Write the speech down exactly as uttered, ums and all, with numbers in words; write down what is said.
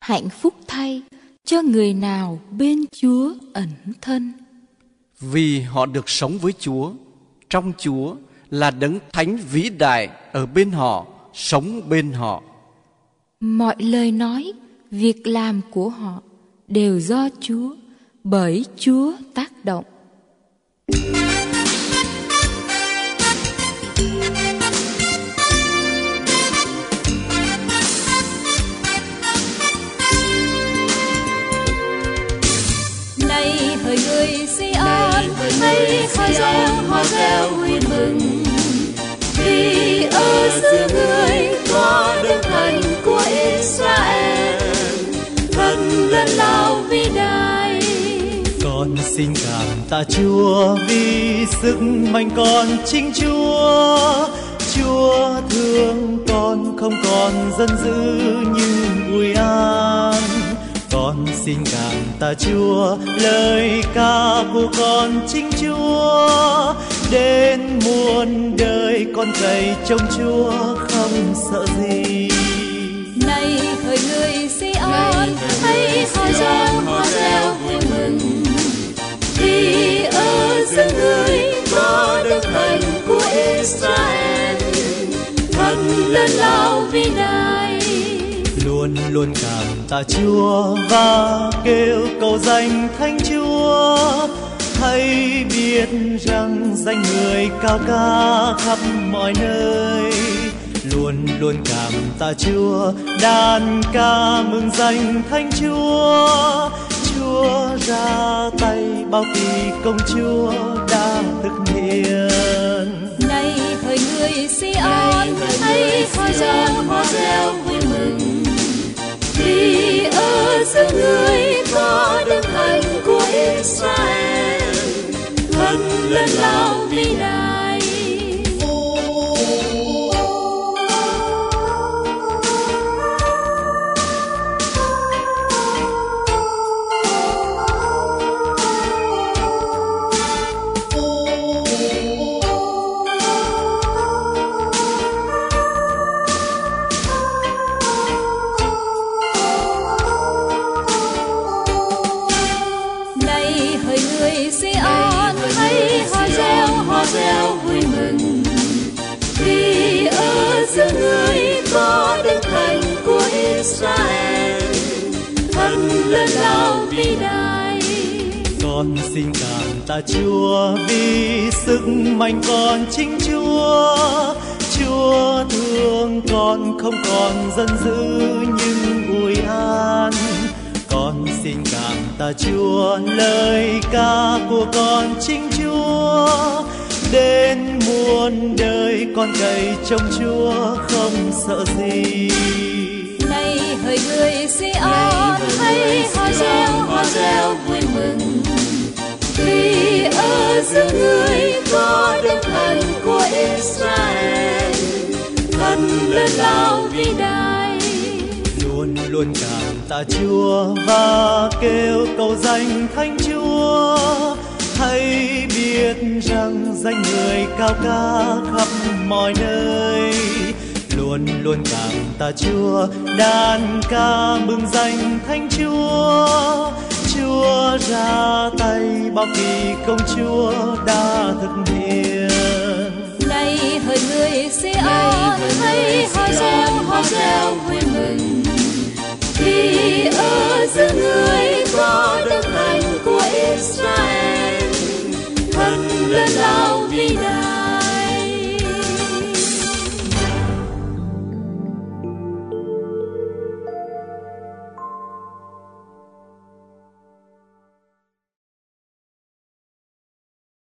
Hạnh phúc thay cho người nào bên Chúa ẩn thân. Vì họ được sống với Chúa, trong Chúa là đấng thánh vĩ đại ở bên họ, sống bên họ. Mọi lời nói, việc làm của họ đều do Chúa, bởi Chúa tác động. Này hỡi người Sion, hãy hò reo, hò reo vui mừng, vì ở giữa người có Đức Thần của Israel, Thần lớn lao vĩ đại. Con xin cảm tạ Chúa vì sức mạnh con chính Chúa. Chúa thương con không còn giận dữ như Bùi An. Con xin cảm tạ Chúa, lời ca của con chính Chúa. Đến muôn đời con cậy trông Chúa không sợ gì. Này hỡi người Sion, hãy hò reo, hò reo vui mừng, vì ở giữa người có Đức Thần của Israel, Thần lớn lao vĩ đại. Luôn luôn cảm tạ Chúa và kêu cầu danh Thánh Chúa. Hãy biết rằng danh người cao ca khắp mọi nơi. Luôn luôn cảm tạ Chúa, đàn ca mừng danh Thánh Chúa. Chúa ra tay bao kỳ công Chúa đã thực hiện. Này hỡi người Sion, hãy hò reo, hò reo vui mừng, vì ở giữa người có Đức Thần của Israel, Thần lớn lao vĩ đại. Reo vui mừng, vì ở giữa người có Đức Thần của Israel, Thần lớn lao vĩ đại. Con xin cảm tạ Chúa vì sức mạnh con chính Chúa. Chúa thương con không còn giận dữ như Bùi An. Con xin cảm tạ Chúa, lời ca của con chính Chúa. Đến muôn đời con cậy trông Chúa không sợ gì. Này hỡi người Sion, hãy hò reo, hò reo vui mừng, vì ở giữa người có Đức Thần của Israel, Thần lớn lao vĩ đại. Luôn luôn cảm tạ Chúa và kêu cầu danh Thánh Chúa. Hãy biết rằng danh người cao ca khắp mọi nơi. Luôn luôn cảm tạ Chúa, đàn ca mừng danh Thánh Chúa. Chúa ra tay bao kỳ công Chúa đã thực hiện. Này hỡi người Sion, hãy hò reo, hò reo vui mừng,